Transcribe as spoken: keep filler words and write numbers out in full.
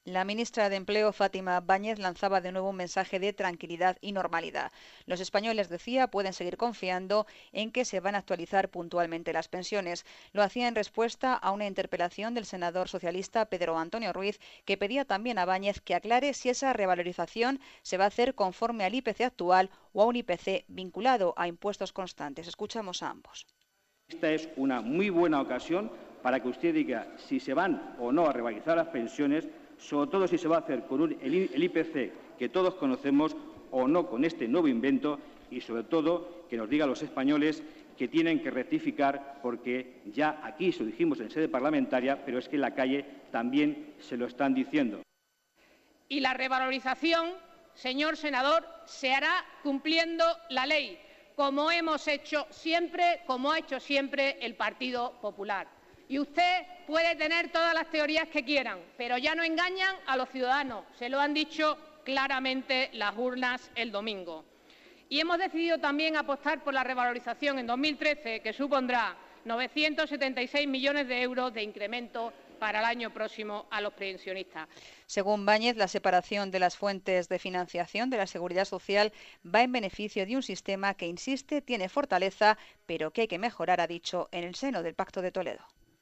La ministra de Empleo, Fátima Báñez, lanzaba de nuevo un mensaje de tranquilidad y normalidad. Los españoles, decía, pueden seguir confiando en que se van a actualizar puntualmente las pensiones. Lo hacía en respuesta a una interpelación del senador socialista Pedro Antonio Ruiz, que pedía también a Báñez que aclare si esa revalorización se va a hacer conforme al I P C actual o a un I P C vinculado a impuestos constantes. Escuchamos a ambos. Esta es una muy buena ocasión para que usted diga si se van o no a revalorizar las pensiones, sobre todo si se va a hacer con un, el, el I P C que todos conocemos o no con este nuevo invento, y sobre todo que nos diga a los españoles que tienen que rectificar, porque ya aquí se lo dijimos en sede parlamentaria, pero es que en la calle también se lo están diciendo. Y la revalorización, señor senador, se hará cumpliendo la ley, como hemos hecho siempre, como ha hecho siempre el Partido Popular. Y usted puede tener todas las teorías que quieran, pero ya no engañan a los ciudadanos. Se lo han dicho claramente las urnas el domingo. Y hemos decidido también apostar por la revalorización en dos mil trece, que supondrá novecientos setenta y seis millones de euros de incremento para el año próximo a los pensionistas. Según Báñez, la separación de las fuentes de financiación de la Seguridad Social va en beneficio de un sistema que, insiste, tiene fortaleza, pero que hay que mejorar, ha dicho, en el seno del Pacto de Toledo.